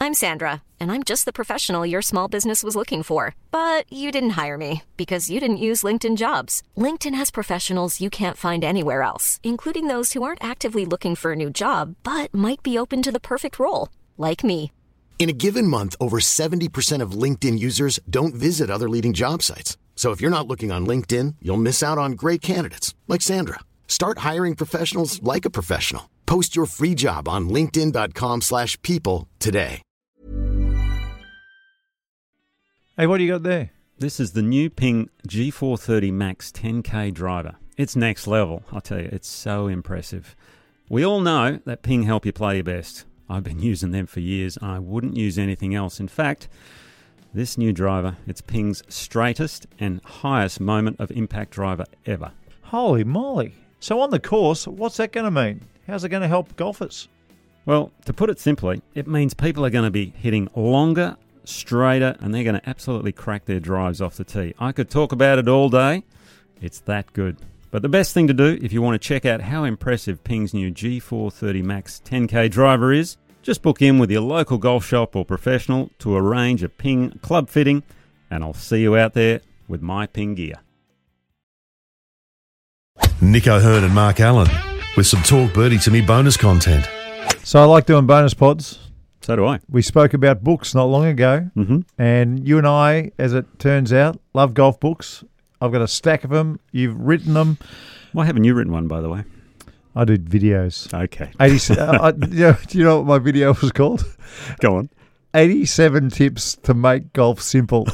I'm Sandra, and I'm just the professional your small business was looking for. But you didn't hire me because you didn't use LinkedIn Jobs. LinkedIn has professionals you can't find anywhere else, including those who aren't actively looking for a new job, but might be open to the perfect role, like me. In a given month, over 70% of LinkedIn users don't visit other leading job sites. So if you're not looking on LinkedIn, you'll miss out on great candidates like Sandra. Start hiring professionals like a professional. Post your free job on linkedin.com/people today. Hey, what do you got there? This is the new Ping G430 Max 10K driver. It's next level, I'll tell you. It's so impressive. We all know that Ping help you play your best. I've been using them for years. I wouldn't use anything else. In fact, this new driver, it's Ping's straightest and highest moment of impact driver ever. Holy moly. So on the course, what's that going to mean? How's it going to help golfers? Well, to put it simply, it means people are going to be hitting longer, straighter, and they're going to absolutely crack their drives off the tee. I could talk about it all day. It's that good. But the best thing to do if you want to check out how impressive Ping's new G430 Max 10K driver is, just book in with your local golf shop or professional to arrange a Ping club fitting, and I'll see you out there with my Ping gear. Nick O'Hearn and Mark Allen with some Talk Birdie to Me bonus content. So I like doing bonus pods. So do I. We spoke about books not long ago, and you and I, as it turns out, love golf books. I've got a stack of them. You've written them. Why haven't you written one, by the way? I do videos. Okay. Do you know what my video was called? Go on. 87 tips to make golf simple.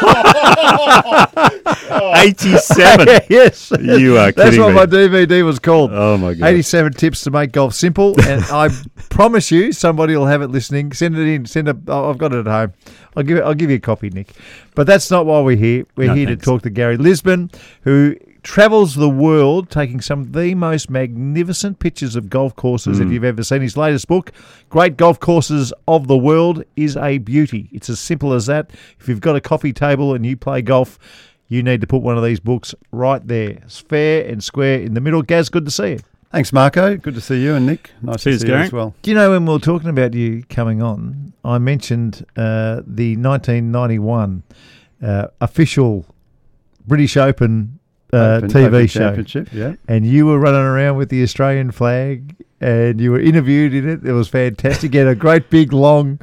87? Yes. You are kidding That's what me. my DVD was called. Oh, my God. 87 tips to make golf simple. And I promise you, somebody will have it listening. Send it in. I've got it at home. I'll give you a copy, Nick. But that's not why we're here. We're here to talk to Gary Lisbon, who travels the world taking some of the most magnificent pictures of golf courses that you've ever seen. His latest book, Great Golf Courses of the World, is a beauty. It's as simple as that. If you've got a coffee table and you play golf, you need to put one of these books right there. It's fair and square in the middle. Gaz, good to see you. Thanks, Marco. Good to see you, and Nick. Nice Cheers, to see Gary. you as well. Do you know when we were talking about you coming on, I mentioned the 1991 official British Open TV show. Championship, yeah. And you were running around with the Australian flag and you were interviewed in it. It was fantastic. You had a great big long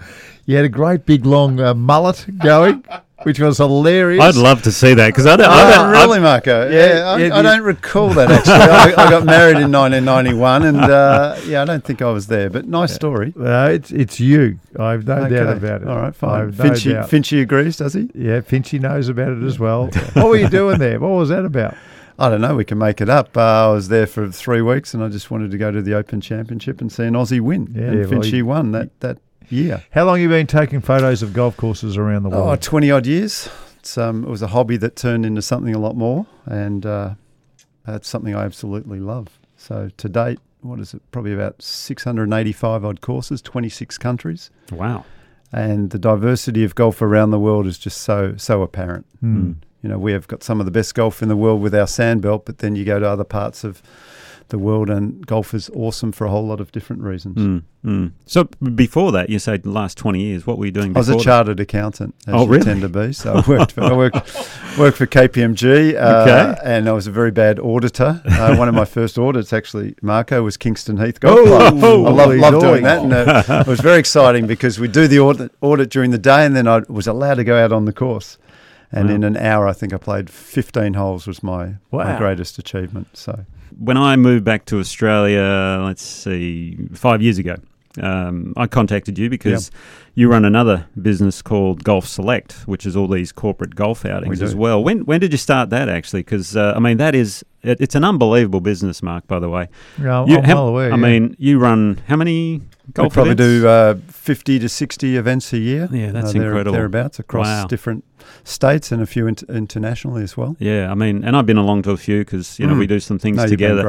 mullet going, which was hilarious. I'd love to see that because I don't. Really, Marco? I don't recall that actually. I got married in 1991, and I don't think I was there. But nice story. It's you. I've no doubt about it. All right, fine. I've no doubt. Finchy agrees, does he? Yeah, Finchy knows about it as well. What were you doing there? What was that about? I don't know. We can make it up. I was there for 3 weeks, and I just wanted to go to the Open Championship and see an Aussie win. Yeah, and Finchy won that year. How long have you been taking photos of golf courses around the world? 20-odd years. It was a hobby that turned into something a lot more, and that's something I absolutely love. So to date, what is it? Probably about 685-odd courses, 26 countries. Wow. And the diversity of golf around the world is just so apparent. You know, we have got some of the best golf in the world with our sandbelt, but then you go to other parts of the world and golf is awesome for a whole lot of different reasons. So before that, you said the last 20 years, what were you doing before I was a chartered accountant, as you really? tend to be. So I worked for KPMG, and I was a very bad auditor. One of my first audits, actually, Marco, was Kingston Heath Golf Club. I love doing that, and it was very exciting because we do the audit during the day, and then I was allowed to go out on the course. And in an hour, I think I played 15 holes was my greatest achievement. So when I moved back to Australia, let's see, 5 years ago, I contacted you because you run another business called Golf Select, which is all these corporate golf outings as well. When did you start that, actually? Because, it's an unbelievable business, Mark, by the way. Yeah, I'm well aware. I mean, you run how many golf events? We events? do 50 to 60 events a year. Yeah, that's incredible. Thereabouts across different states and a few internationally as well. Yeah, I mean, and I've been along to a few because, we do some things together. Great.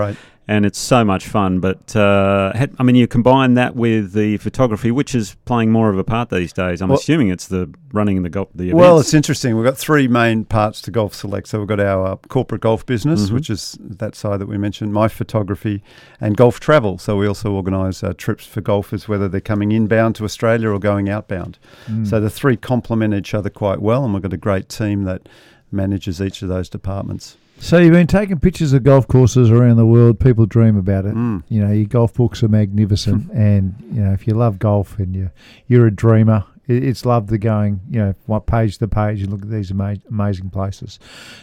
and it's so much fun. But you combine that with the photography, which is playing more of a part these days. I'm assuming it's the running the events. Well, it's interesting. We've got three main parts to Golf Select. So we've got our corporate golf business, which is that side that we mentioned, my photography, and golf travel. So we also organise trips for golfers, whether they're coming inbound to Australia or going outbound. So the three complement each other quite well, and we've got a great team that manages each of those departments. So you've been taking pictures of golf courses around the world. People dream about it. You know, your golf books are magnificent, and you know, if you love golf and you're a dreamer, it's loved the going. You know, what page to page and look at these amazing places.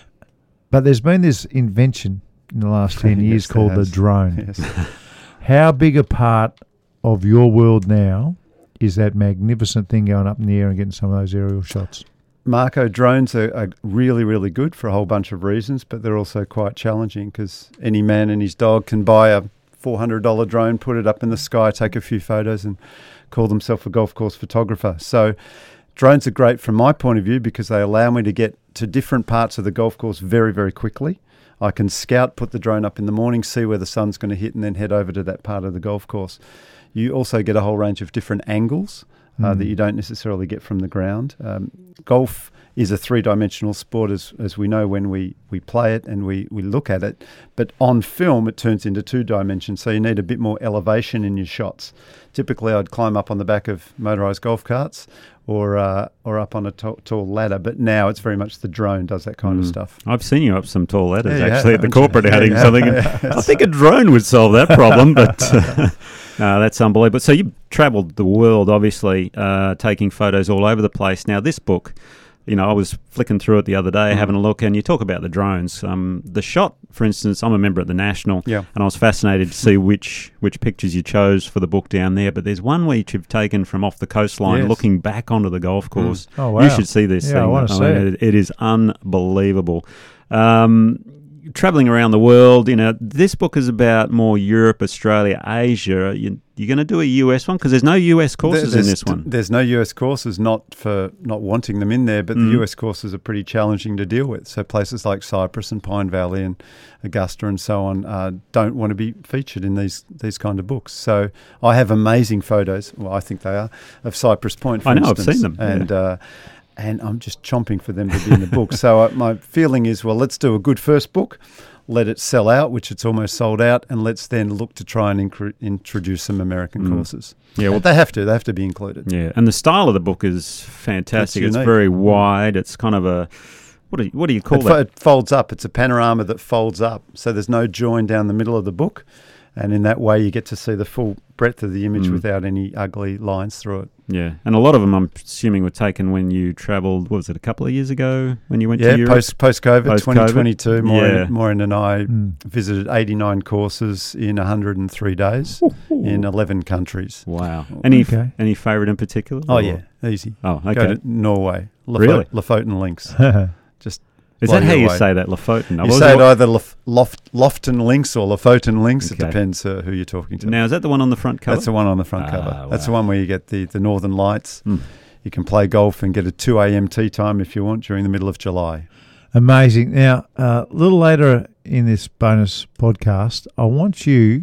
But there's been this invention in the last 10 years called the drone. Yes. How big a part of your world now is that magnificent thing going up in the air and getting some of those aerial shots? Marco, drones are really, really good for a whole bunch of reasons, but they're also quite challenging because any man and his dog can buy a $400 drone, put it up in the sky, take a few photos and call themselves a golf course photographer. So drones are great from my point of view because they allow me to get to different parts of the golf course very, very quickly. I can scout, put the drone up in the morning, see where the sun's going to hit, and then head over to that part of the golf course. You also get a whole range of different angles that you don't necessarily get from the ground. Golf is a three-dimensional sport, as we know when we play it and we look at it. But on film, it turns into 2 dimensions, so you need a bit more elevation in your shots. Typically, I'd climb up on the back of motorised golf carts or up on a tall ladder. But now it's very much the drone does that kind of stuff. I've seen you up some tall ladders, actually, at the corporate outing. I think a drone would solve that problem, but that's unbelievable. So you've travelled the world, obviously, taking photos all over the place. Now, this book, you know, I was flicking through it the other day, having a look, and you talk about the drones. The shot, for instance, I'm a member at the National, and I was fascinated to see which pictures you chose for the book down there. But there's one which you've taken from off the coastline, looking back onto the golf course. Oh, wow. You should see this thing. I want to see it. It is unbelievable. Travelling around the world, you know, this book is about more Europe, Australia, Asia. You're going to do a US one because there's no US courses in this one. There's no US courses, not for not wanting them in there, but the US courses are pretty challenging to deal with. So places like Cypress and Pine Valley and Augusta and so on don't want to be featured in these kind of books. So I have amazing photos, well, I think they are, of Cypress Point, for instance. I've seen them. And I'm just chomping for them to be in the book. So my feeling is, well, let's do a good first book, let it sell out, which it's almost sold out, and let's then look to try and introduce some American courses. Yeah, well, they have to be included. Yeah, and the style of the book is fantastic. It's very wide. It's kind of a what do you call that? It folds up. It's a panorama that folds up. So there's no join down the middle of the book, and in that way you get to see the full breadth of the image without any ugly lines through it. Yeah, and a lot of them, I'm assuming, were taken when you travelled, what was it, a couple of years ago when you went to Europe? Post-COVID, 2022. Maureen and I visited 89 courses in 103 days in 11 countries. Wow. Any favourite in particular? Oh, yeah, easy. Oh, okay. Go to Norway. Really? Lofoten Links. Just Is that how you say that, Lofoten? You say it either Lofton Links or Lofoten Links. Okay. It depends who you're talking to. Now, is that the one on the front cover? That's the one on the front cover. Wow. That's the one where you get the Northern Lights. You can play golf and get a 2 a.m. tee time if you want during the middle of July. Amazing. Now, a little later in this bonus podcast, I want you,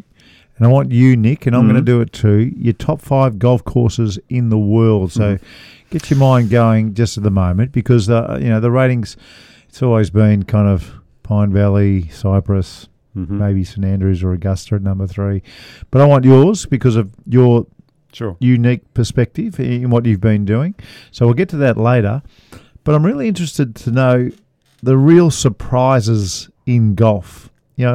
Nick, and I'm going to do it too, your top 5 golf courses in the world. So get your mind going just at the moment because, the ratings... It's always been kind of Pine Valley, Cypress, maybe St Andrews or Augusta at number 3. But I want yours because of your unique perspective in what you've been doing. So we'll get to that later. But I'm really interested to know the real surprises in golf,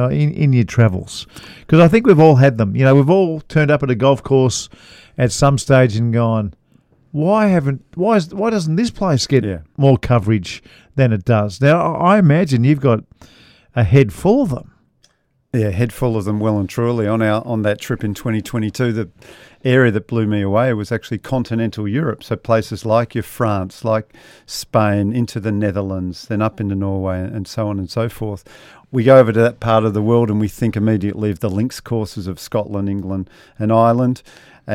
in your travels. Because I think we've all had them. We've all turned up at a golf course at some stage and gone, why doesn't this place get more coverage than it does? Now, I imagine you've got a head full of them. Yeah, head full of them, well and truly. On that trip in 2022, the area that blew me away was actually continental Europe. So places like your France, like Spain, into the Netherlands, then up into Norway, and so on and so forth. We go over to that part of the world and we think immediately of the links courses of Scotland, England, and Ireland.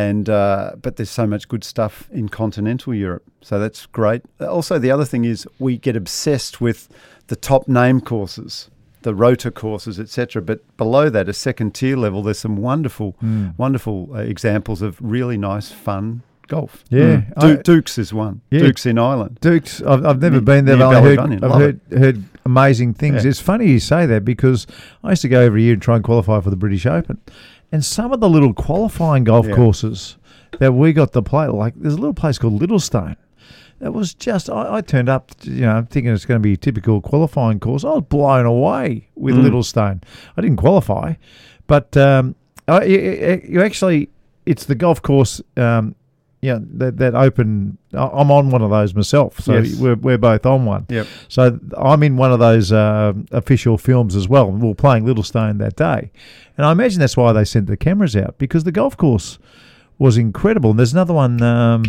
But there's so much good stuff in continental Europe, so that's great. Also, the other thing is we get obsessed with the top name courses. the rotor courses, etc. But below that, a second tier level, there's some wonderful examples of really nice, fun golf. Yeah. Dukes is one. Yeah. Dukes in Ireland. Dukes, I've never been there, but I've heard amazing things. Yeah. It's funny you say that because I used to go every year and try and qualify for the British Open. And some of the little qualifying golf courses that we got to play, like there's a little place called Littlestone. That was just, I turned up, thinking it's going to be a typical qualifying course. I was blown away with Littlestone. I didn't qualify, but you actually, it's the golf course, that open. I'm on one of those myself, so we're both on one. Yep. So I'm in one of those official films as well. We were playing Littlestone that day, and I imagine that's why they sent the cameras out, because the golf course was incredible. And there's another one.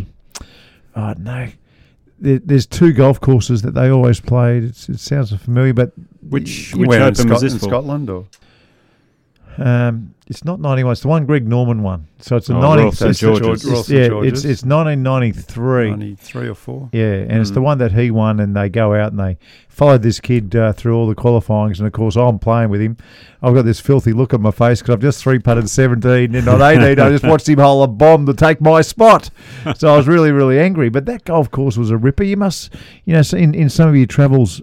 There's two golf courses that they always played. It sounds familiar, but which where Open was this in for? Scotland or? It's not 91. It's the one Greg Norman won. So it's a Royal St. George's. It's 1993. 93 or 4. Yeah, and it's the one that he won, and they go out and they followed this kid through all the qualifyings, and of course I'm playing with him. I've got this filthy look on my face because I've just 3-putted 17 and on 18 I just watched him hole a bomb to take my spot. So I was really, really angry. But that golf course was a ripper. You must, in some of your travels,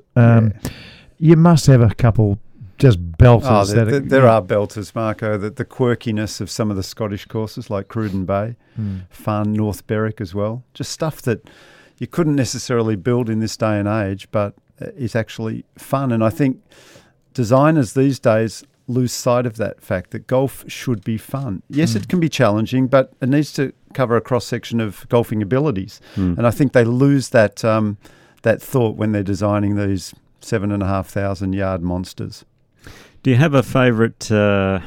you must have a couple just belters. There are belters, Marco. The quirkiness of some of the Scottish courses like Cruden Bay, fun, North Berwick as well. Just stuff that you couldn't necessarily build in this day and age, but is actually fun. And I think designers these days lose sight of that fact that golf should be fun. Yes, it can be challenging, but it needs to cover a cross-section of golfing abilities. And I think they lose that thought when they're designing these 7,500-yard monsters. Do you have a favourite, or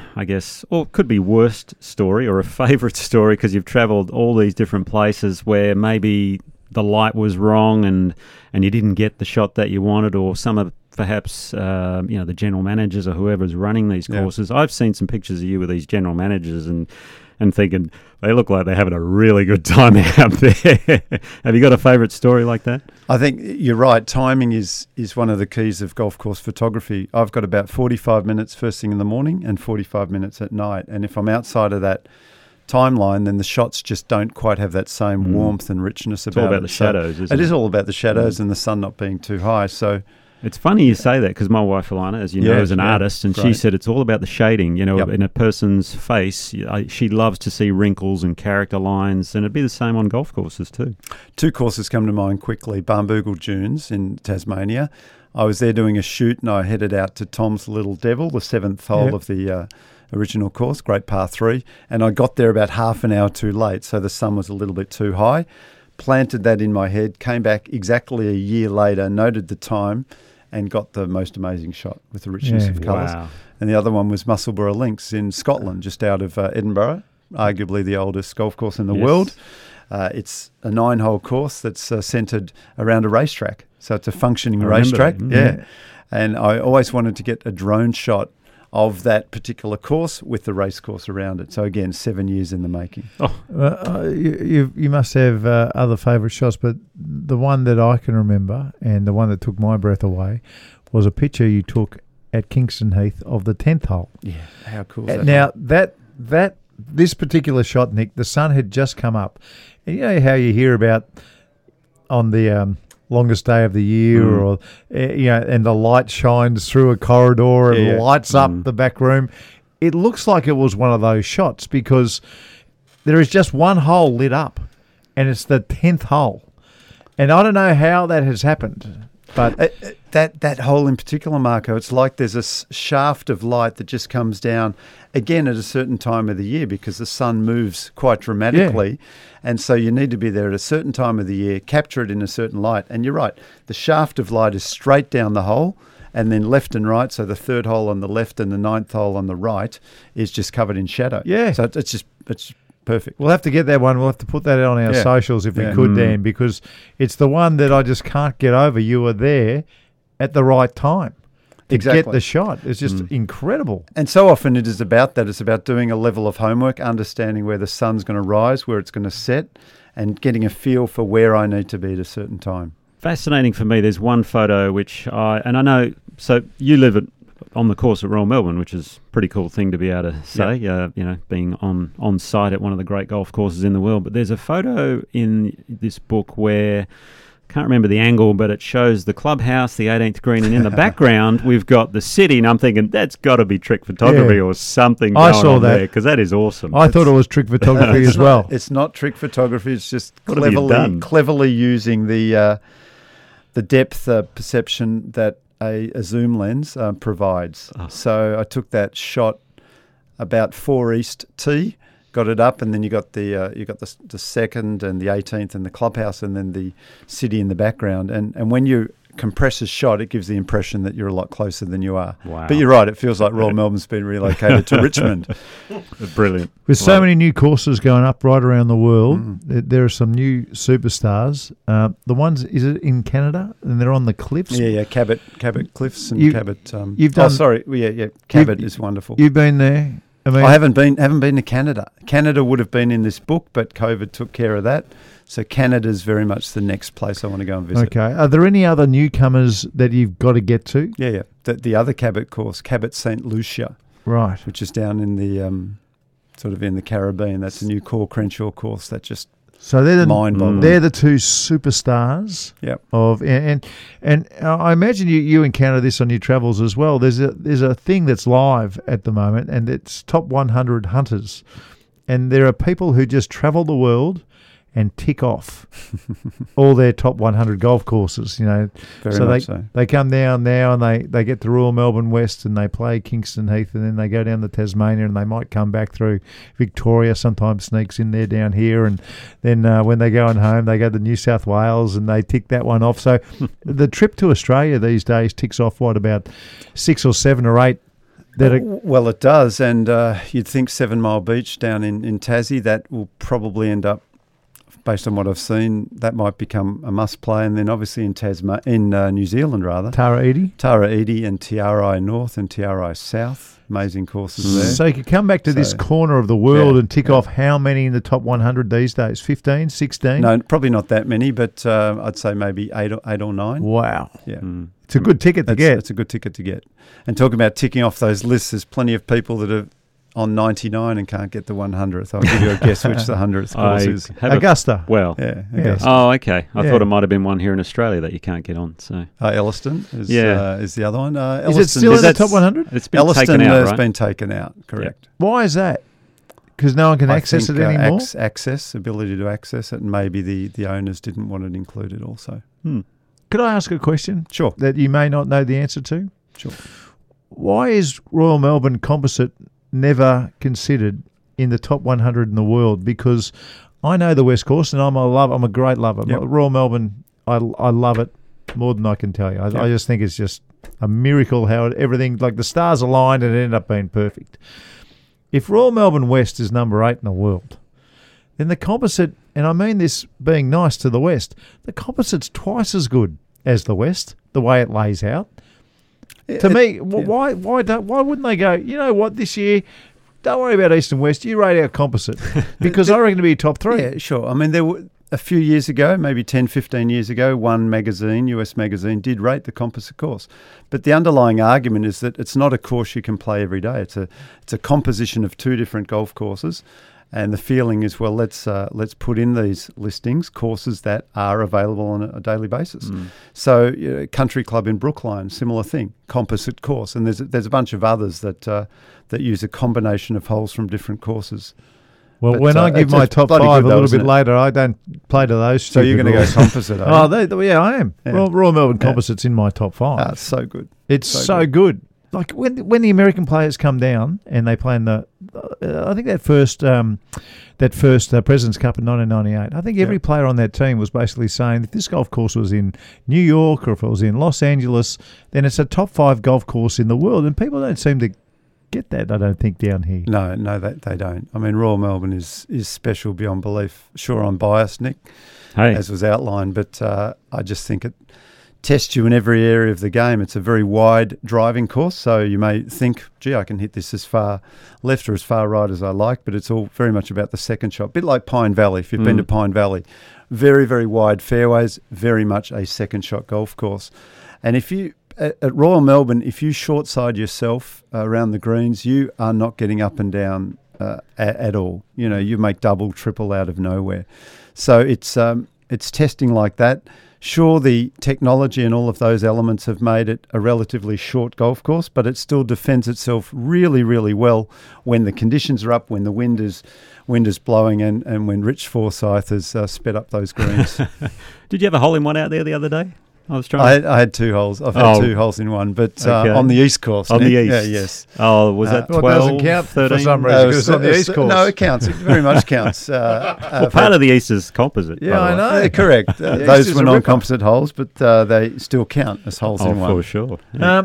it could be worst story or a favourite story because you've travelled all these different places where maybe the light was wrong and you didn't get the shot that you wanted, or some of perhaps the general managers or whoever's running these courses. I've seen some pictures of you with these general managers and thinking they look like they're having a really good time out there. Have you got a favourite story like that? I think you're right. Timing is one of the keys of golf course photography. I've got about 45 minutes first thing in the morning and 45 minutes at night. And if I'm outside of that timeline, then the shots just don't quite have that same warmth and richness about it. It's all about the shadows, isn't it? It is all about the shadows and the sun not being too high. So it's funny you say that because my wife, Alana, as you know, is an artist, and she said it's all about the shading. In a person's face, she loves to see wrinkles and character lines, and it'd be the same on golf courses too. Two courses come to mind quickly. Barnbougle Dunes in Tasmania. I was there doing a shoot, and I headed out to Tom's Little Devil, the 7th hole of the original course, great par 3, and I got there about half an hour too late, so the sun was a little bit too high. Planted that in my head, came back exactly a year later, noted the time, and got the most amazing shot with the richness of colours. Wow. And the other one was Musselburgh Links in Scotland, just out of Edinburgh, arguably the oldest golf course in the world. It's a 9-hole course that's centred around a racetrack. So it's a functioning racetrack. Yeah. And I always wanted to get a drone shot of that particular course with the race course around it. So again, 7 years in the making. You must have other favourite shots, but the one that I can remember and the one that took my breath away was a picture you took at Kingston Heath of the 10th hole. Yeah, how cool is that? Now, this particular shot, Nick, the sun had just come up. And you know how you hear about on the longest day of the year, or and the light shines through a corridor and lights up the back room. It looks like it was one of those shots because there is just one hole lit up, and it's the 10th hole. And I don't know how that has happened, but that hole in particular, Marco, it's like there's a shaft of light that just comes down again at a certain time of the year because the sun moves quite dramatically. Yeah. And so you need to be there at a certain time of the year, capture it in a certain light. And you're right, the shaft of light is straight down the hole and then left and right. So the 3rd hole on the left and the 9th hole on the right is just covered in shadow. Yeah. So it's perfect. We'll have to get that one. We'll have to put that on our socials if we could, Dan, because it's the one that I just can't get over. You were there at the right time to get the shot. It's just incredible. And so often it is about that. It's about doing a level of homework, understanding where the sun's going to rise, where it's going to set, and getting a feel for where I need to be at a certain time. Fascinating for me. There's one photo which I know, so you live at on the course at Royal Melbourne, which is a pretty cool thing to be able to say, being on site at one of the great golf courses in the world. But there's a photo in this book where, can't remember the angle, but it shows the clubhouse, the 18th green, and in the background we've got the city, and I'm thinking that's got to be trick photography or something going on there, because that is awesome. I thought it was trick photography as well. It's not trick photography. It's just cleverly using the depth perception that a zoom lens provides. So I took that shot about 4 East T, got it up, and then you got the second and the 18th and the clubhouse, and then the city in the background. And when you compress a shot, it gives the impression that you're a lot closer than you are. Wow. But you're right, it feels like Royal Melbourne's been relocated to Richmond. Brilliant. With so many new courses going up right around the world, there are some new superstars. The ones, is it in Canada? And they're on the cliffs? Yeah, Cabot Cliffs and Cabot. You've done. Cabot is wonderful. You've been there. I mean, I haven't been to Canada. Canada would have been in this book, but COVID took care of that. So Canada's very much the next place I want to go and visit. Okay. Are there any other newcomers that you've got to get to? Yeah. The other Cabot course, Cabot St. Lucia. Right. Which is down in the sort of in the Caribbean. That's a new Core Crenshaw course that just mind-boggling. They're the two superstars. Yep. And I imagine you encounter this on your travels as well. There's a thing that's live at the moment, and it's Top 100 Hunters, and there are people who just travel the world and tick off all their top 100 golf courses, Very much so. They come down now and they get to Royal Melbourne West and they play Kingston Heath, and then they go down to Tasmania and they might come back through Victoria, sometimes sneaks in there down here, and then when they're going home they go to New South Wales and they tick that one off. So the trip to Australia these days ticks off, about 6 or 7 or 8 well, it does, and you'd think 7 Mile Beach down in Tassie, that will probably end up, based on what I've seen, that might become a must-play. And then obviously in New Zealand, Tara Iti and TRI North and TRI South, amazing courses there. So you could come back to this corner of the world and tick off how many in the top 100 these days? 15, 16? No, probably not that many, but I'd say maybe 8 or 9. Wow. Yeah. It's a good ticket to get. It's a good ticket to get. And talking about ticking off those lists, there's plenty of people that are on 99 and can't get the 100th. I'll give you a guess which the 100th course is. Augusta. Augusta. Oh, okay. I thought it might have been one here in Australia that you can't get on. So Elliston is the other one. Is it still in the top 100? It's been taken out, has been taken out, correct. Yeah. Why is that? Because no one can access it anymore? Ability to access it, and maybe the owners didn't want it included also. Could I ask a question? Sure. That you may not know the answer to? Sure. Why is Royal Melbourne Composite never considered in the top 100 in the world? Because I know the West Coast, and I'm a great lover. Yep. Royal Melbourne, I love it more than I can tell you. I just think it's just a miracle how everything, like the stars aligned and it ended up being perfect. If Royal Melbourne West is number 8 in the world, then the Composite, and I mean this being nice to the West, the Composite's twice as good as the West, the way it lays out. To me, why wouldn't they go, you know what, this year, don't worry about East and West, you rate our Composite, because I reckon to be top 3. Yeah, sure. I mean, there were a few years ago, maybe 10, 15 years ago, one magazine, US magazine, did rate the Composite course. But the underlying argument is that it's not a course you can play every day. It's a composition of 2 different golf courses. And the feeling is, well, let's put in these listings courses that are available on a daily basis. So, Country Club in Brookline, similar thing, composite course, and there's a bunch of others that use a combination of holes from different courses. Well, when I give my top 5 a little bit later, I don't play to those. So you're going to go composite? I am. Yeah. Well, Royal Melbourne Composite's in my top 5. It's so good. It's so good. Like when the American players come down and they play in the, I think that first President's Cup in 1998. I think every player on that team was basically saying if this golf course was in New York or if it was in Los Angeles, then it's a top 5 golf course in the world. And people don't seem to get that, I don't think, down here. No, they don't. I mean, Royal Melbourne is special beyond belief. Sure, I'm biased, Nick, as was outlined, but I just think it tests you in every area of the game. It's a very wide driving course, so you may think, gee, I can hit this as far left or as far right as I like, but it's all very much about the second shot. A bit like Pine Valley, if you've been to Pine Valley. Very, very wide fairways, very much a second shot golf course. And if you at Royal Melbourne, if you short side yourself around the greens, you are not getting up and down at all. You make double, triple out of nowhere. So it's testing like that. Sure, the technology and all of those elements have made it a relatively short golf course, but it still defends itself really, really well when the conditions are up, when the wind is blowing, and when Rich Forsyth has sped up those greens. Did you have a hole-in-one out there the other day? I had 2 holes. I've had 2 holes in one, but on the East course. On the East? Yeah, yes. Oh, was that 12, it doesn't count 13? for some reason. It was on the East course. No, it counts. It very much counts. Part of the East is composite. Yeah, I know. Yeah, correct. Those were non-composite holes, but they still count as holes in one. Oh, for sure. Yeah.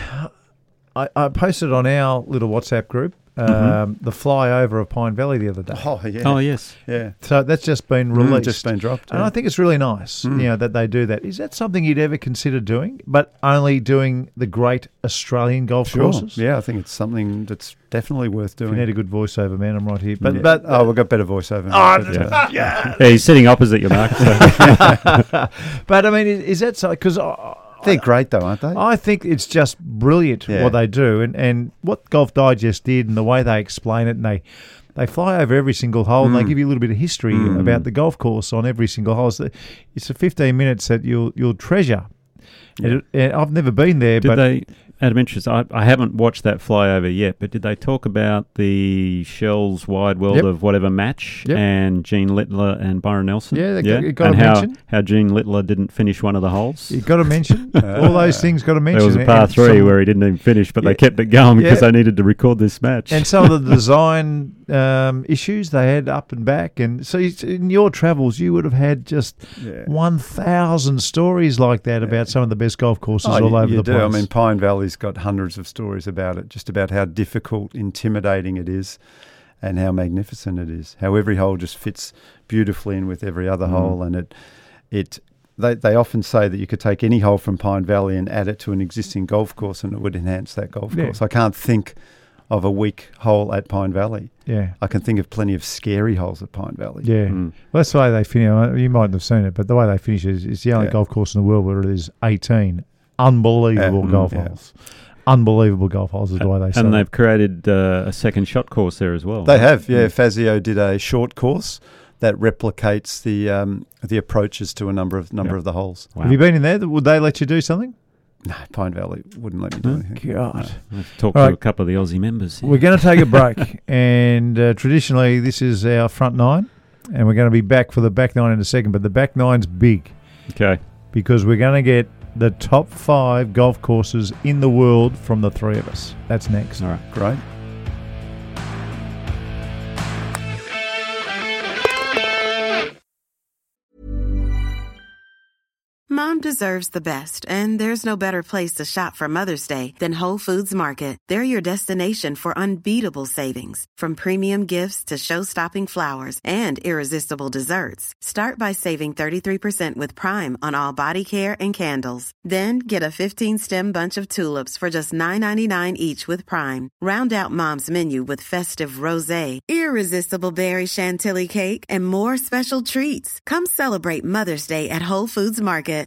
I posted on our little WhatsApp group the flyover of Pine Valley the other day. Oh, yeah. Oh, yes. Yeah. So that's just been released. Just been dropped. And I think it's really nice, that they do that. Is that something you'd ever consider doing, but only doing the great Australian golf courses? Yeah, I think it's something that's definitely worth doing. You need a good voiceover, man. I'm right here. But we've got better voiceover. Yeah, he's sitting opposite you, Mark. So. But, I mean, is that so? Because they're great, though, aren't they? I think it's just brilliant what they do, and what Golf Digest did, and the way they explain it, and they fly over every single hole, and they give you a little bit of history about the golf course on every single hole. So it's a 15 minutes that you'll treasure. Yeah. And I've never been there, Did they? Out of interest, I haven't watched that flyover yet, but did they talk about the Shell's Wide World of Whatever match and Gene Littler and Byron Nelson? Yeah, you got to and mention. How Gene Littler didn't finish one of the holes? You got to mention. All those things got to mention. There was a par 3 where he didn't even finish, but they kept it going because they needed to record this match. And some of the design issues they had up and back. And so in your travels, you would have had just 1,000 stories like that about some of the best golf courses all over the place. I mean, Pine Valley's got hundreds of stories about it, just about how difficult, intimidating it is and how magnificent it is, how every hole just fits beautifully in with every other hole. And they often say that you could take any hole from Pine Valley and add it to an existing golf course and it would enhance that golf course. I can't think of a weak hole at Pine Valley. Yeah, I can think of plenty of scary holes at Pine Valley. Yeah, well, that's the way they finish. You mightn't have seen it, but the way they finish is it's the only golf course in the world where it is 18 unbelievable golf holes. Unbelievable golf holes is the way they say it. And they've created a second shot course there as well. They have, Fazio did a short course that replicates the approaches to a number of the holes. Wow. Have you been in there? Would they let you do something? No, Pine Valley wouldn't let me do anything. God. No. Talk to a couple of the Aussie members. We're going to take a break. And traditionally, this is our front nine. And we're going to be back for the back nine in a second. But the back nine's big. Okay. Because we're going to get the top 5 golf courses in the world from the 3 of us. That's next. All right. Great. Mom deserves the best, and there's no better place to shop for Mother's Day than Whole Foods Market. They're your destination for unbeatable savings, from premium gifts to show-stopping flowers and irresistible desserts. Start by saving 33% with Prime on all body care and candles. Then get a 15-stem bunch of tulips for just $9.99 each with Prime. Round out Mom's menu with festive rosé, irresistible berry chantilly cake, and more special treats. Come celebrate Mother's Day at Whole Foods Market.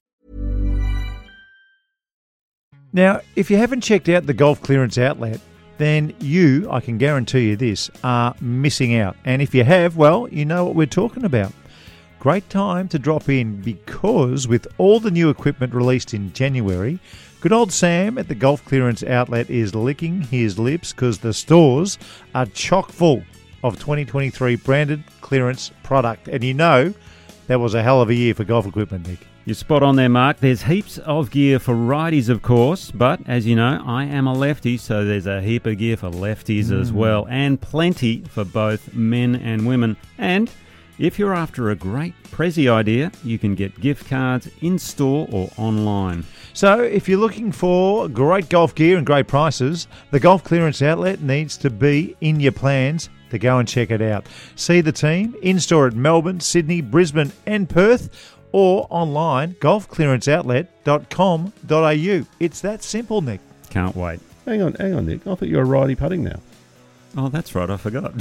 Now, if you haven't checked out the Golf Clearance Outlet, then you, I can guarantee you this, are missing out. And if you have, well, you know what we're talking about. Great time to drop in because with all the new equipment released in January, good old Sam at the Golf Clearance Outlet is licking his lips because the stores are chock full of 2023 branded clearance product. And you know that was a hell of a year for golf equipment, Nick. You're spot on there, Mark. There's heaps of gear for righties, of course, but as you know, I am a lefty, so there's a heap of gear for lefties as well, and plenty for both men and women. And if you're after a great Prezi idea, you can get gift cards in-store or online. So if you're looking for great golf gear and great prices, the Golf Clearance Outlet needs to be in your plans to go and check it out. See the team in-store at Melbourne, Sydney, Brisbane and Perth, or online, golfclearanceoutlet.com.au. It's that simple, Nick. Can't wait. Hang on, Nick. I thought you were righty putting now. Oh, that's right. I forgot.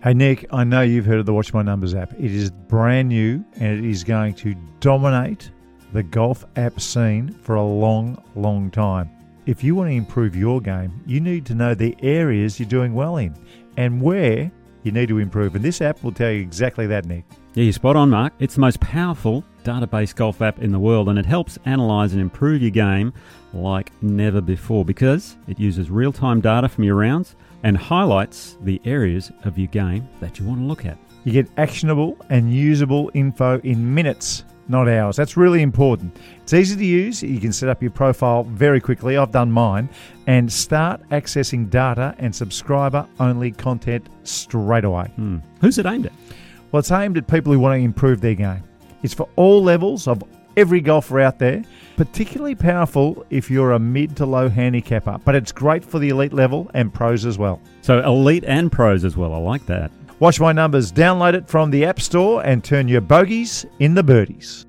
Hey, Nick, I know you've heard of the Watch My Numbers app. It is brand new and it is going to dominate the golf app scene for a long, long time. If you want to improve your game, you need to know the areas you're doing well in and where you need to improve. And this app will tell you exactly that, Nick. Yeah, you're spot on, Mark. It's the most powerful database golf app in the world, and it helps analyse and improve your game like never before because it uses real-time data from your rounds and highlights the areas of your game that you want to look at. You get actionable and usable info in minutes, not hours. That's really important. It's easy to use. You can set up your profile very quickly. I've done mine. And start accessing data and subscriber-only content straight away. Who's it aimed at? Well, it's aimed at people who want to improve their game. It's for all levels of every golfer out there, particularly powerful if you're a mid to low handicapper, but it's great for the elite level and pros as well. So elite and pros as well. I like that. Watch My Numbers. Download it from the App Store and turn your bogeys into birdies.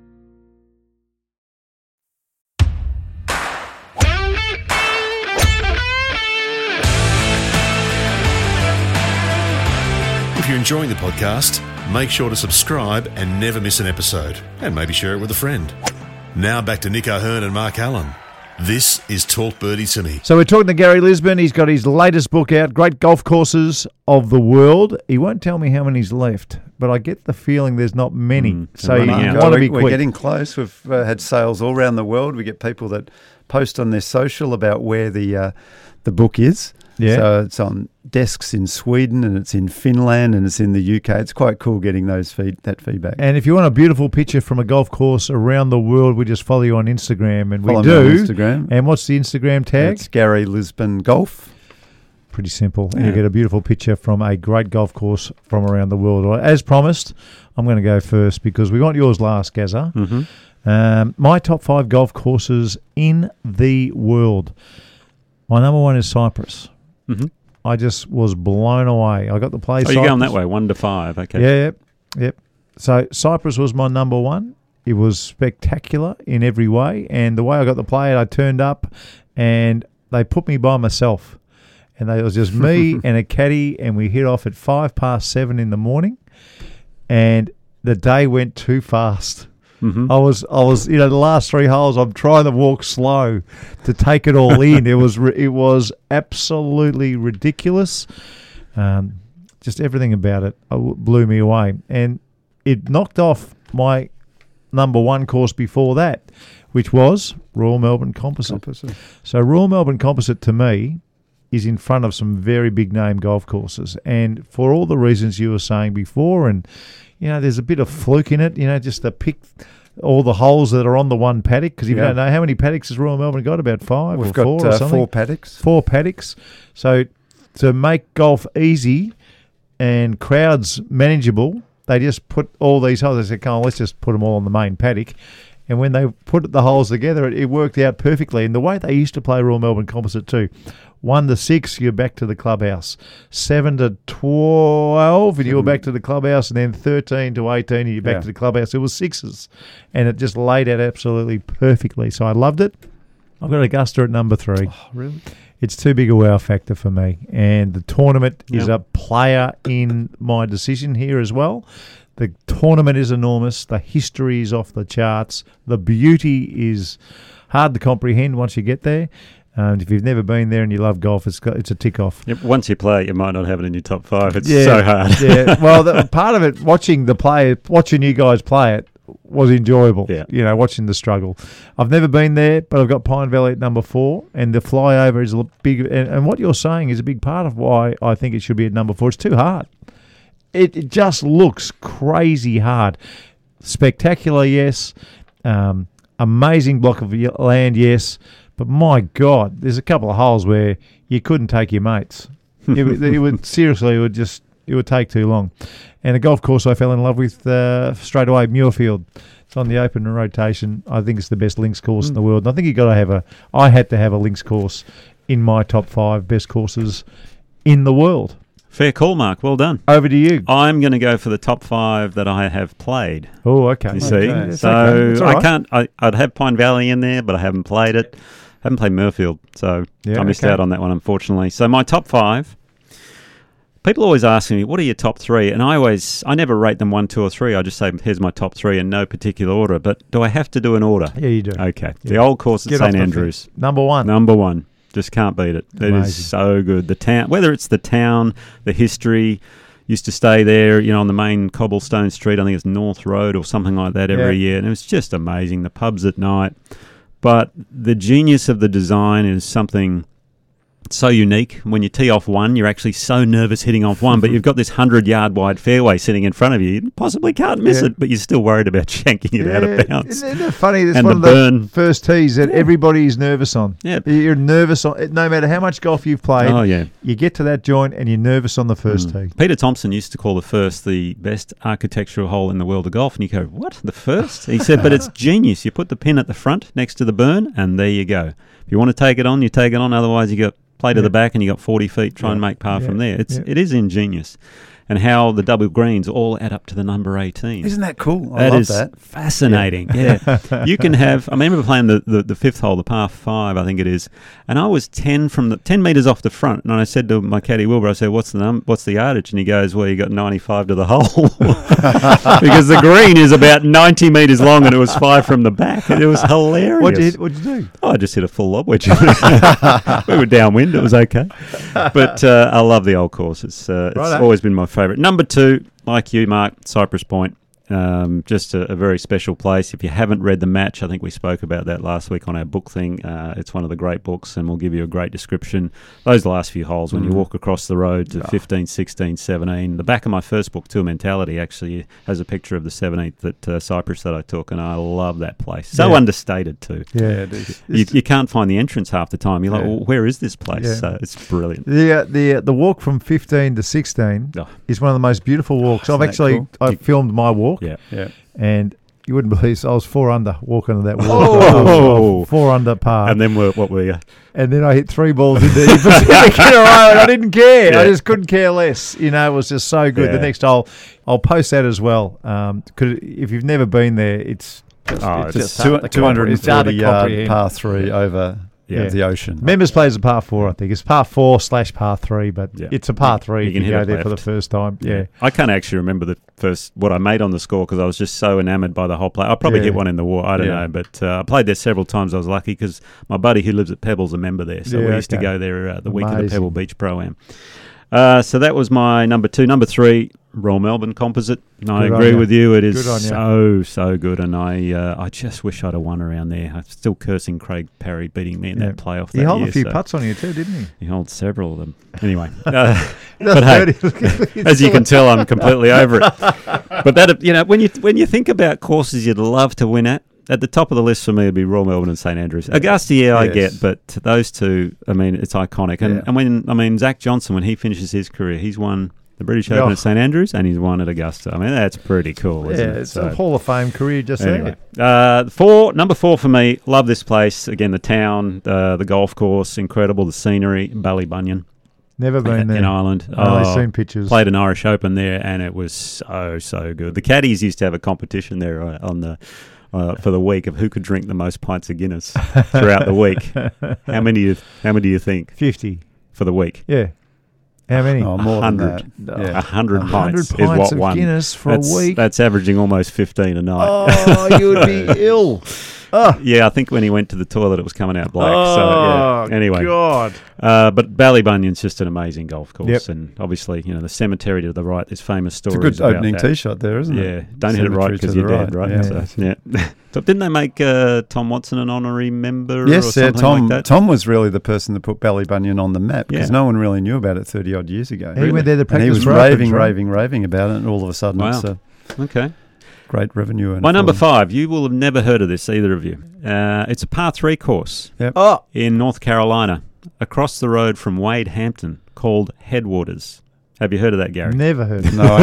If you're enjoying the podcast, make sure to subscribe and never miss an episode. And maybe share it with a friend. Now back to Nick O'Hearn and Mark Allen. This is Talk Birdie to Me. So we're talking to Gary Lisbon. He's got his latest book out, Great Golf Courses of the World. He won't tell me how many's left, but I get the feeling there's not many. So you want to be quick. We're getting close. We've had sales all around the world. We get people that post on their social about where the book is. Yeah. So it's on desks in Sweden and it's in Finland and it's in the UK. It's quite cool getting that feedback. And if you want a beautiful picture from a golf course around the world, we just follow you on Instagram. And follow we do. Me on Instagram. And what's the Instagram tag? It's Gary Lisbon Golf. Pretty simple. And you get a beautiful picture from a great golf course from around the world. Well, as promised, I'm going to go first because we want yours last, Gazza. Mm-hmm. My top 5 golf courses in the world. My number 1 is Cyprus. Mm-hmm. I just was blown away. I got to play Cyprus. You're going that way, 1 to 5. Okay. Yep. So Cyprus was my number 1. It was spectacular in every way. And the way I got to play it, I turned up and they put me by myself. And it was just me and a caddy, and we hit off at 7:05 in the morning. And the day went too fast. Mm-hmm. I was, the last 3 holes, I'm trying to walk slow to take it all in. It was absolutely ridiculous. Just everything about it blew me away. And it knocked off my number 1 course before that, which was Royal Melbourne Composite. So Royal Melbourne Composite, to me, is in front of some very big name golf courses. And for all the reasons you were saying before, and there's a bit of fluke in it, just to pick all the holes that are on the one paddock, because if you don't know, how many paddocks has Royal Melbourne got? About 5 We've or 4 got or something? 4 paddocks. 4 paddocks. So to make golf easy and crowds manageable, they just put all these holes. They said, come on, let's just put them all on the main paddock. And when they put the holes together, it worked out perfectly. And the way they used to play Royal Melbourne Composite too, 1 to 6, you're back to the clubhouse. 7 to 12, and you're back to the clubhouse. And then 13 to 18, and you're back to the clubhouse. It was 6s. And it just laid out absolutely perfectly. So I loved it. I've got Augusta at number 3. Oh, really? It's too big a wow factor for me. And the tournament is a player in my decision here as well. The tournament is enormous. The history is off the charts. The beauty is hard to comprehend once you get there. If you've never been there and you love golf, it's a tick off. Yep, once you play it, you might not have it in your top 5. It's so hard. Yeah. Well, part of it, watching you guys play it, was enjoyable. Yeah. Watching the struggle. I've never been there, but I've got Pine Valley at number 4, and the flyover is a big. And what you're saying is a big part of why I think it should be at number 4. It's too hard. It just looks crazy hard. Spectacular, yes. Amazing block of land, yes. But my God, there's a couple of holes where you couldn't take your mates. It would seriously, it would take too long. And a golf course I fell in love with straight away, Muirfield. It's on the open rotation. I think it's the best links course in the world. And I think I had to have a links course in my top 5 best courses in the world. Fair call, Mark. Well done. Over to you. I'm going to go for the top 5 that I have played. Oh, okay. You see? Okay. So okay. I can't. I'd have Pine Valley in there, but I haven't played it. Haven't played Muirfield, so I missed out on that one, unfortunately. So my top 5, People always ask me, what are your top three? And I never rate them 1, 2, or 3. I just say, here's my top 3 in no particular order. But do I have to do an order? Yeah, you do. Okay. Yeah. The old course at Get off St the Andrews. fence. Number 1. Number 1. Just can't beat it. It is so good. The town, whether it's the town, the history, used to stay there, on the main cobblestone street. I think it's North Road or something like that every year. And it was just amazing. The pubs at night. But the genius of the design is something so unique. When you tee off one, you're actually so nervous hitting off one, but you've got this 100-yard wide fairway sitting in front of you. You possibly can't miss it, but you're still worried about shanking it out of bounds. Isn't it funny? It's And one the of burn. the first tees that everybody is nervous on. Yeah. You're nervous on, no matter how much golf you've played. Oh, yeah. You get to that joint and you're nervous on the first tee. Peter Thompson used to call the first the best architectural hole in the world of golf, and you go, what, the first? He said, but it's genius. You put the pin at the front next to the burn, and there you go. If you want to take it on, you take it on. Otherwise, you got play to the back and you got 40 feet. Try and make par from there. It is ingenious. And how the double greens all add up to the number 18. Isn't that cool? I love that. Fascinating. Yeah. You can have, I remember playing the fifth hole, the par 5, I think it is, and I was 10 metres off the front, and I said to my caddy Wilbur, I said, what's the yardage? And he goes, well, you got 95 to the hole. Because the green is about 90 metres long and it was 5 from the back. It was hilarious. What'd you do? Oh, I just hit a full lob wedge. We were downwind. It was okay. But I love the old course. It's always been my favourite. Number 2, like you, Mark, Cypress Point. Just a very special place. If you haven't read The Match, I think we spoke about that last week on our book thing. It's one of the great books, and we'll give you a great description. Those last few holes, when you walk across the road to 15, 16, 17. The back of my first book, Tour Mentality, actually has a picture of the 17th at Cypress that I took, and I love that place. So understated too. Yeah, it is. You can't find the entrance half the time. You're like, well, where is this place? Yeah. So it's brilliant. The walk from 15 to 16 is one of the most beautiful walks. I filmed my walk. Yeah. And you wouldn't believe, I was 4 under walking on that walk. Oh. 4 under par. And then what were you? And then I hit 3 balls in the Pacific in a row, and I didn't care. I just couldn't care less. It was just so good. The next hole, I'll post that as well. Because if you've never been there, it's just 240-yard par 3 over the ocean. Members plays a par 4, I think. It's par 4/par 3, but it's a par 3 if you go there for the first time. Yeah. I can't actually remember what I made on the score because I was just so enamoured by the whole play. I probably hit one in the water. I don't know, but I played there several times. I was lucky because my buddy who lives at Pebble's a member there, so we used to go there the week of the Pebble Beach Pro-Am. So that was my number 2. Number 3, Royal Melbourne Composite. And I agree with you. It is so good, and I just wish I'd have won around there. I'm still cursing Craig Parry beating me in that playoff. He held a few putts on you too, didn't he? He holds several of them. Anyway, but hey, as you can tell, I'm completely over it. But that when you think about courses you'd love to win at the top of the list for me would be Royal Melbourne and St Andrews. Augusta, I get, but those two, it's iconic. And when Zach Johnson, when he finishes his career, he's won the British Open at St Andrews and he's won at Augusta. That's pretty cool, isn't it? It's a Hall of Fame career just anyway. there. Number 4 for me, love this place. Again, the town, the golf course, incredible, the scenery, Ballybunion. Never been there. In Ireland. I've only seen pictures. Played an Irish Open there and it was so good. The caddies used to have a competition there on the... for the week of who could drink the most pints of Guinness throughout the week. How many do you think? 50 for the week. Yeah. How many? Oh, more 100. than that. 100 pints is 100 what of won. Guinness for a week. That's averaging almost 15 a night. Oh, you would be ill. Yeah, I think when he went to the toilet, it was coming out black. Anyway, God. But Ballybunion's just an amazing golf course, and obviously, the cemetery to the right. There's famous stories. It's a good opening that. tee shot there, isn't it? Yeah, don't hit it right because you're dead, right? Yeah. So didn't they make Tom Watson an honorary member? Yes, or something like that? Tom was really the person that put Ballybunion on the map because no one really knew about it 30 odd years ago. He went there to practice. And he was raving about it, and all of a sudden, okay. Great revenue. My number 5, you will have never heard of this, either of you. It's a par 3 course in North Carolina, across the road from Wade Hampton, called Headwaters. Have you heard of that, Gary? Never heard of it. No, I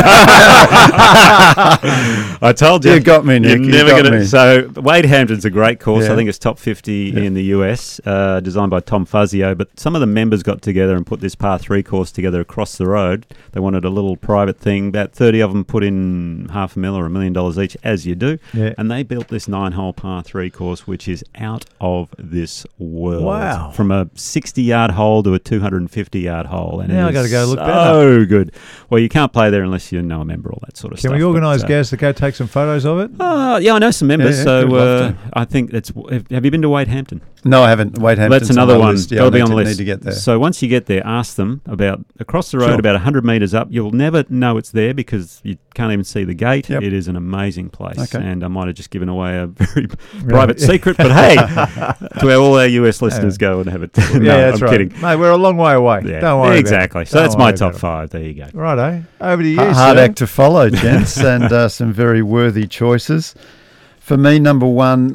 haven't. I told you. You got me, Nick. You're never going to. So, Wade Hampton's a great course. I think it's top 50 in the US, designed by Tom Fazio. But some of the members got together and put this par 3 course together across the road. They wanted a little private thing. About 30 of them put in $500,000 or $1 million each, as you do. Yeah. And they built this 9-hole par 3 course, which is out of this world. Wow. From a 60-yard hole to a 250-yard hole. And now I got to go look that So good. Well, you can't play there unless you know a member, all that sort of stuff. Can we organise Gaz to go take some photos of it? Yeah, I know some members, Yeah, so good, love I think it's... Have you been to Wade Hampton? No, I haven't. Wade Hampton's That's another on my one. list. Yeah, That'll be on the need list. to get there. So once you get there, ask them about across the road, Sure. about 100 metres up. You'll never know it's there because you can't even see the gate. Yep. It is an amazing place. Okay. And I might have just given away a very private secret, but hey, to all our US listeners, go and have it. No, Yeah, that's I'm right. kidding. Mate, we're a long way away. Yeah, Don't worry exactly. about it. So that's Don't my worry top about 5. There you go. it. Righto. Over to you, Hard sir. act to follow, gents, and some very worthy choices. For me, number 1,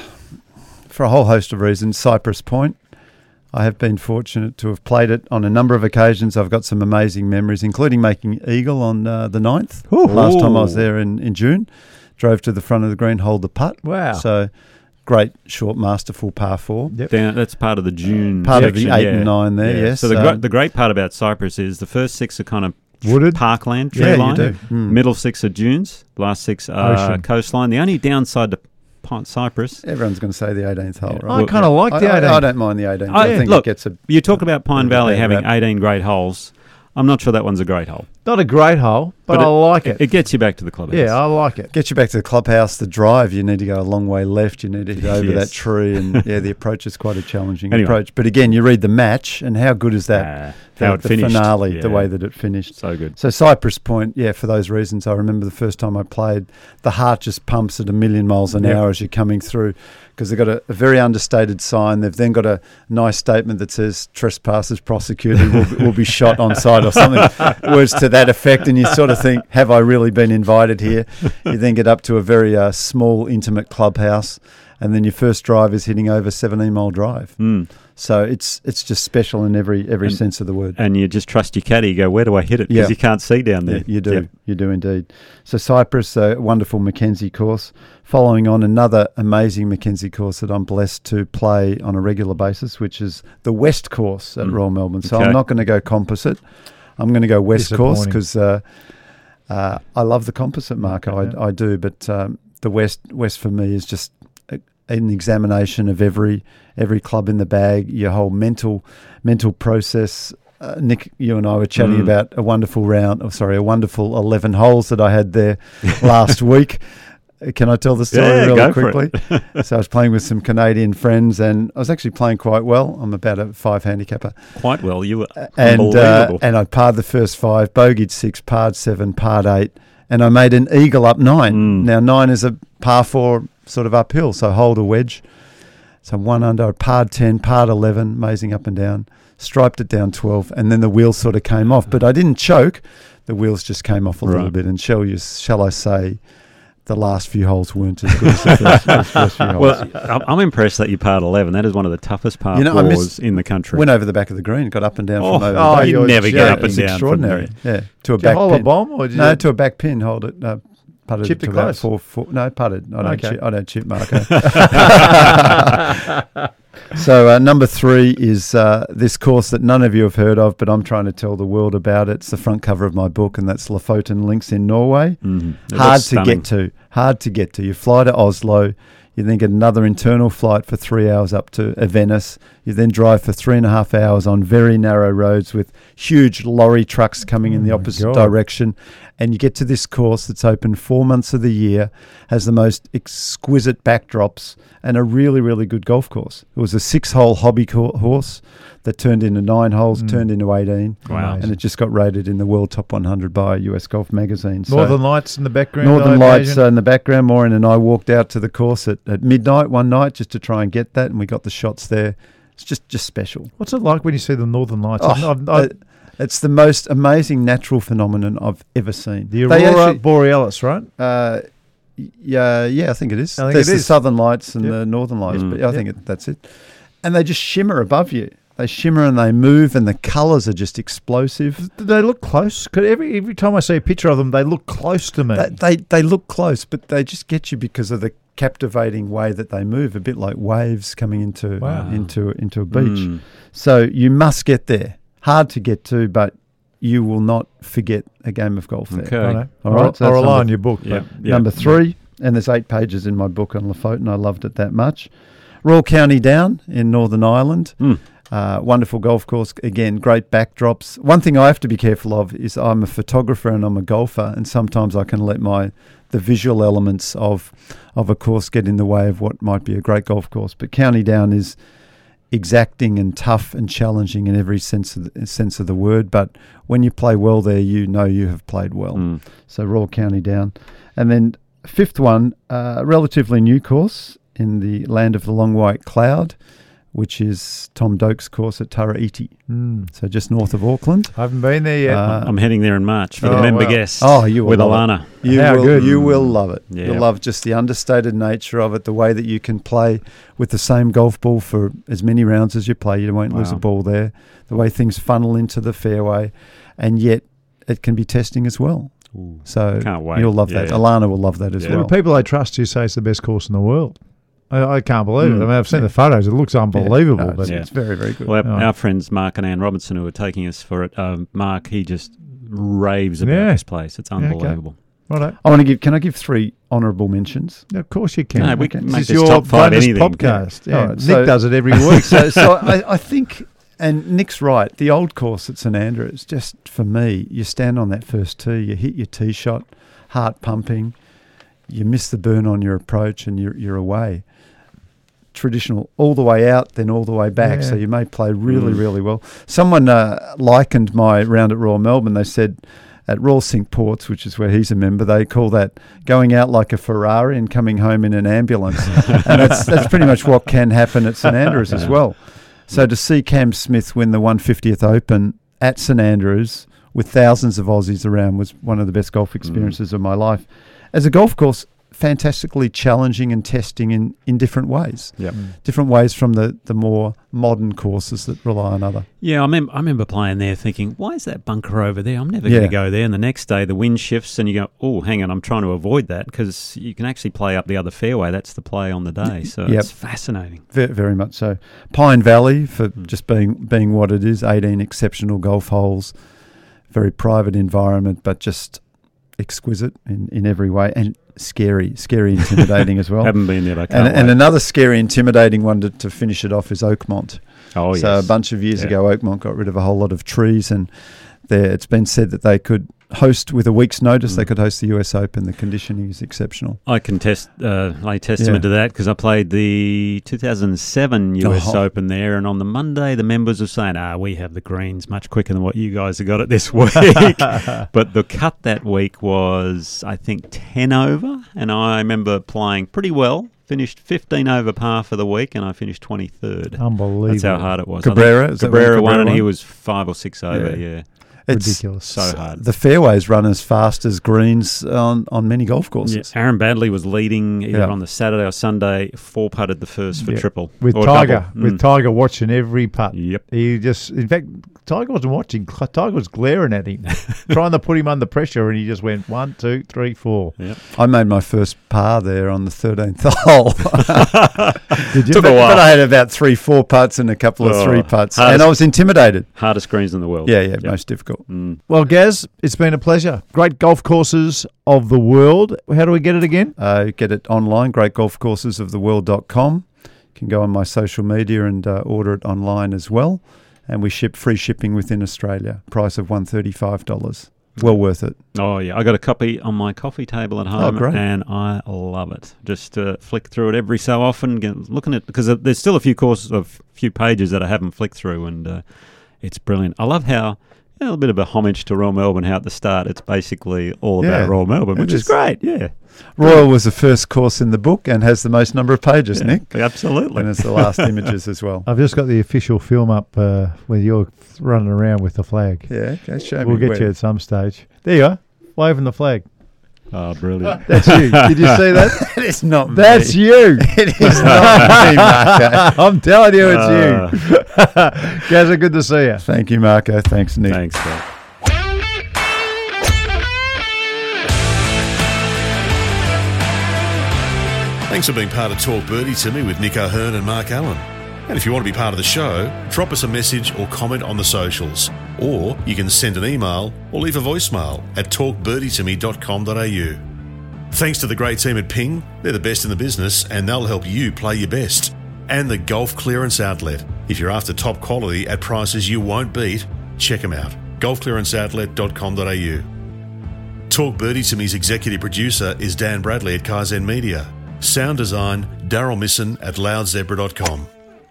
for a whole host of reasons, Cypress Point. I have been fortunate to have played it on a number of occasions. I've got some amazing memories, including making eagle on the 9th. Last time I was there in June. Drove to the front of the green, hold the putt. Wow. So great, short, masterful par 4. Yep. That's part of the June Part of the section, 8 and 9 there, Yeah. yes. So the great part about Cyprus is the first 6 are kind of Wooded. parkland, tree Yeah, you line. do. Mm. Middle 6 are dunes. Last 6 are Ocean. coastline. The only downside to Cyprus... Everyone's going to say the 18th hole, I right? kind of like the 18. I don't mind the 18th. I think look, it gets a... you talk about Pine bit of a Valley bad having rap. 18 great holes. I'm not sure that one's a great hole. Not a great hole, but I like it. It gets you back to the clubhouse. Yeah, I like it. Get you back to the clubhouse, the drive, you need to go a long way left, you need to hit over Yes. that tree, and the approach is quite a challenging Anyway. approach. But again, you read the match, and how good is that? How it the finished. finale, Yeah. the way that it finished. So good. So Cypress Point, for those reasons, I remember the first time I played, the heart just pumps at 1,000,000 miles an hour as you're coming through, because they've got a very understated sign. They've then got a nice statement that says trespassers prosecuted will be shot on sight or something, words to that effect, and you sort of think, have I really been invited here? You then get up to a very small, intimate clubhouse, and then your first drive is hitting over 17-mile drive. So it's just special in every sense of the word. And you just trust your caddy. You go, where do I hit it? Because you can't see down there. Yeah, you do. Yep. You do indeed. So Cyprus, a wonderful Mackenzie course. Following on, another amazing Mackenzie course that I'm blessed to play on a regular basis, which is the West Course at Royal Melbourne. So I'm not going to go composite. I'm going to go West Course because I love the composite, Marco. I do. But the West for me is just an examination of every club in the bag, your whole mental process. Nick, you and I were chatting about a wonderful 11 holes that I had there last week. Can I tell the story really quickly? So I was playing with some Canadian friends, and I was actually playing quite well. I'm about a 5 handicapper. Quite well. You were unbelievable. And I parred the first 5, bogeyed 6, parred 7, parred 8, and I made an eagle up 9. Now 9 is a par 4 sort of uphill, so hold a wedge. So 1 under, I parred 10, parred 11, amazing up and down, striped it down 12, and then the wheels sort of came off. But I didn't choke. The wheels just came off a little bit. And shall I say, the last few holes weren't as good as the first few holes. Well, I'm impressed that you parred 11. That is one of the toughest par 4s in the country. Went over the back of the green, got up and down from over the Oh, back. you never get up and It's down. extraordinary. Yeah, to a Did you back hold pin. a bomb? Or did No, you to a back pin, hold it. Putted Chipped to it about close? 4. No, putted. I Okay. don't chip, Marco. So number 3 is this course that none of you have heard of, but I'm trying to tell the world about it. It's the front cover of my book, and that's Lofoten Links in Norway. Hard to get to. You fly to Oslo. You then get another internal flight for 3 hours up to Venice. You then drive for 3.5 hours on very narrow roads with huge lorry trucks coming in the opposite direction. And you get to this course that's open 4 months of the year, has the most exquisite backdrops, and a really, really good golf course. It was a 6-hole hobby course that turned into 9 holes, turned into 18. Wow. And it just got rated in the World Top 100 by US Golf Magazine. Northern Lights in the background? Northern I Lights imagine? in the background. Maureen and I walked out to the course at midnight one night just to try and get that, and we got the shots there. It's just special. What's it like when you see the Northern Lights? It's the most amazing natural phenomenon I've ever seen. The Aurora Borealis, right? Yeah, I think it is. I think There's it the is. Southern Lights and the Northern Lights, but I think that's it. And they just shimmer above you. They shimmer and they move, and the colours are just explosive. They look close. 'Cause every time I see a picture of them, they look close to me. They look close, but they just get you because of the captivating way that they move, a bit like waves coming into a beach. So you must get there. Hard to get to, but you will not forget a game of golf there. Okay. All right. So I'll that's rely on your book. Yeah. Number 3, and there's 8 pages in my book on Lofoten. I loved it that much. Royal County Down in Northern Ireland. Wonderful golf course. Again, great backdrops. One thing I have to be careful of is I'm a photographer and I'm a golfer, and sometimes I can let the visual elements of a course get in the way of what might be a great golf course. But County Down is exacting and tough and challenging in every sense of the word. But when you play well there, you know you have played well. So Royal County Down. And then fifth one, relatively new course in the land of the long white cloud, which is Tom Doak's course at Taraiti. So just north of Auckland. I haven't been there yet. I'm heading there in March for the member guest. Oh, you will with love Alana. It. You will love it. Yeah. You'll love just the understated nature of it, the way that you can play with the same golf ball for as many rounds as you play. You won't lose a ball there. The way things funnel into the fairway, and yet it can be testing as well. Ooh, so can't wait. You'll love that. Alana will love that as well. The people I trust who say it's the best course in the world. I can't believe it. I mean, I've seen the photos. It looks unbelievable. It's very, very good. Well, our friends Mark and Ann Robinson, who are taking us for it, Mark, he just raves about this place. It's unbelievable. Right. Can I give 3 honourable mentions? Of course you can. No, we can make this this your top 5 anything. podcast. Yeah. Right, Nick does it every week. so I think, and Nick's right, the old course at St Andrews, just for me, you stand on that first tee, you hit your tee shot, heart pumping, you miss the burn on your approach and you're away. Traditional all the way out, then all the way back. So you may play really, really well. Someone likened my round at Royal Melbourne. They said at Royal Cinque Ports, which is where he's a member, they call that going out like a Ferrari and coming home in an ambulance. And that's pretty much what can happen at St Andrews as well. So to see Cam Smith win the 150th Open at St Andrews with thousands of Aussies around was one of the best golf experiences of my life. As a golf course, fantastically challenging and testing in different ways. Different ways from the more modern courses that rely on other. Yeah, I remember playing there thinking, why is that bunker over there? I'm never going to go there. And the next day the wind shifts and you go, oh, hang on, I'm trying to avoid that because you can actually play up the other fairway. That's the play on the day. So it's fascinating. Very, very much so. Pine Valley, for just being what it is, 18 exceptional golf holes, very private environment, but just exquisite in every way. And scary, intimidating as well. Haven't been there, but I can't and another scary, intimidating one to finish it off is Oakmont. Oh, yes. So a bunch of years ago, Oakmont got rid of a whole lot of trees, and it's been said that they could host, with a week's notice, they could host the US Open. The conditioning is exceptional. I can lay testament to that because I played the 2007 US Open there, and on the Monday, the members were saying, we have the greens much quicker than what you guys have got it this week. But the cut that week was, I think, 10 over, and I remember playing pretty well. Finished 15 over par for the week, and I finished 23rd. Unbelievable. That's how hard it was. Cabrera won, and he was 5 or 6 over, It's ridiculous. So hard. The fairways run as fast as greens on many golf courses. Yeah. Aaron Badley was leading either on the Saturday or Sunday, 4-putted the first for triple. With Tiger. With Tiger watching every putt. Yep. He just, in fact, Tiger wasn't watching. Tiger was glaring at him, trying to put him under pressure, and he just went 1, 2, 3, 4. Yep. I made my first par there on the 13th hole. Did you? Took a while. But I had about 3-4 putts and a couple of 3 putts, and I was intimidated. Hardest greens in the world. Yeah, most difficult. Well, Gaz, it's been a pleasure. Great golf courses of the world. How do we get it again? Get it online, greatgolfcoursesoftheworld.com. You can go on my social media and order it online as well. And we ship free shipping within Australia. Price of $135. Well worth it. Oh, yeah. I got a copy on my coffee table at home, and I love it. Just flick through it every so often, looking at, because there's still a few pages that I haven't flicked through, and it's brilliant. I love how, a little bit of a homage to Royal Melbourne, how at the start it's basically all about Royal Melbourne, which is great, Royal was the first course in the book and has the most number of pages, Nick. Absolutely. And it's the last images as well. I've just got the official film up where you're running around with the flag. Yeah, okay, show me. We'll get you at some stage. There you are, waving the flag. Oh, brilliant. That's you. Did you see that? It is not me. That's you. It is not me, Marco. I'm telling you, it's you. Gazza, good to see you. Thank you, Marco. Thanks, Nick. Thanks, Scott. Thanks for being part of Talk Birdie to me with Nick O'Hearn and Mark Allen. And if you want to be part of the show, drop us a message or comment on the socials. Or you can send an email or leave a voicemail at talkbirdie2me.com.au. Thanks to the great team at Ping. They're the best in the business and they'll help you play your best. And the Golf Clearance Outlet. If you're after top quality at prices you won't beat, check them out. golfclearanceoutlet.com.au. Talk Birdie to Me's executive producer is Dan Bradley at Kaizen Media. Sound design, Daryl Misson at loudzebra.com.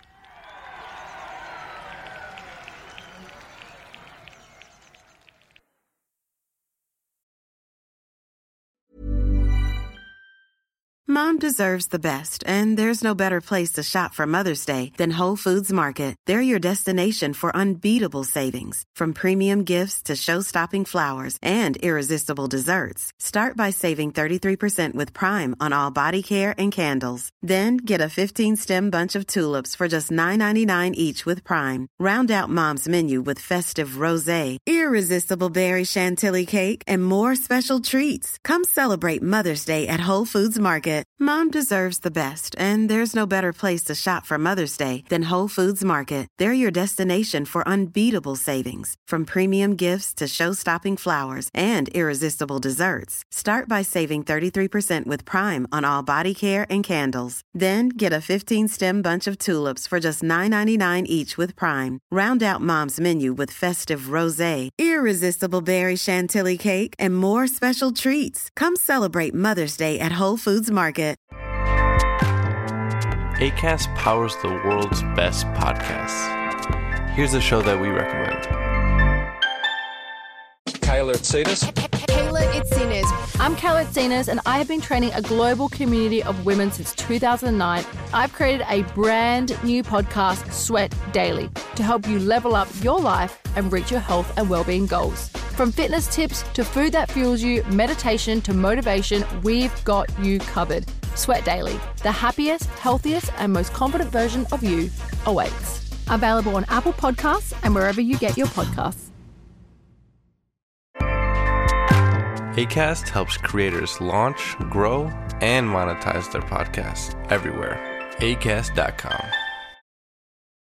Mom deserves the best, and there's no better place to shop for Mother's Day than Whole Foods Market. They're your destination for unbeatable savings, from premium gifts to show-stopping flowers and irresistible desserts. Start by saving 33% with Prime on all body care and candles. Then get a 15-stem bunch of tulips for just $9.99 each with Prime. Round out Mom's menu with festive rosé, irresistible berry chantilly cake, and more special treats. Come celebrate Mother's Day at Whole Foods Market. Mom deserves the best, and there's no better place to shop for Mother's Day than Whole Foods Market. They're your destination for unbeatable savings, from premium gifts to show-stopping flowers and irresistible desserts. Start by saving 33% with Prime on all body care and candles. Then get a 15-stem bunch of tulips for just $9.99 each with Prime. Round out Mom's menu with festive rosé, irresistible berry chantilly cake, and more special treats. Come celebrate Mother's Day at Whole Foods Market. Acast powers the world's best podcasts. Here's a show that we recommend. Kayla Itsinas. Kayla Itsinas. I'm Kayla Itsinas, and I have been training a global community of women since 2009. I've created a brand new podcast, Sweat Daily, to help you level up your life and reach your health and well-being goals. From fitness tips to food that fuels you, meditation to motivation, we've got you covered. Sweat Daily, the happiest, healthiest, and most confident version of you awaits. Available on Apple Podcasts and wherever you get your podcasts. Acast helps creators launch, grow, and monetize their podcasts everywhere. Acast.com.